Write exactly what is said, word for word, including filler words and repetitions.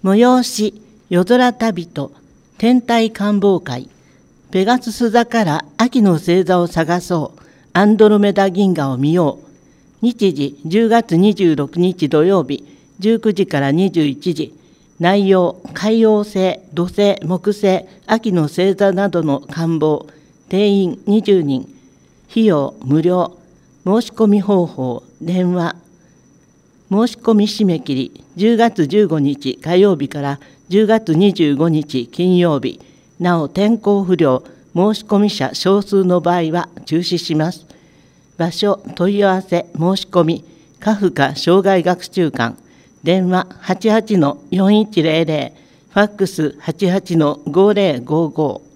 催し夜空旅と天体観望会、ペガスス座から秋の星座を探そう、アンドロメダ銀河を見よう。日時じゅうがつにじゅうろくにち土曜日、じゅうくじからにじゅういちじ。内容、海王星、土星、木星、秋の星座などの観望。定員にじゅうにん。費用無料。申し込み方法、電話。申し込み締め切り、じゅうがつじゅうごにち火曜日からじゅうがつにじゅうごにち金曜日。なお天候不良、申し込み者少数の場合は中止します。場所、問い合わせ、申し込み、カフカ障害学習館、電話 はちはちのよんいちゼロゼロ、ファックス はちはちのごゼロごご。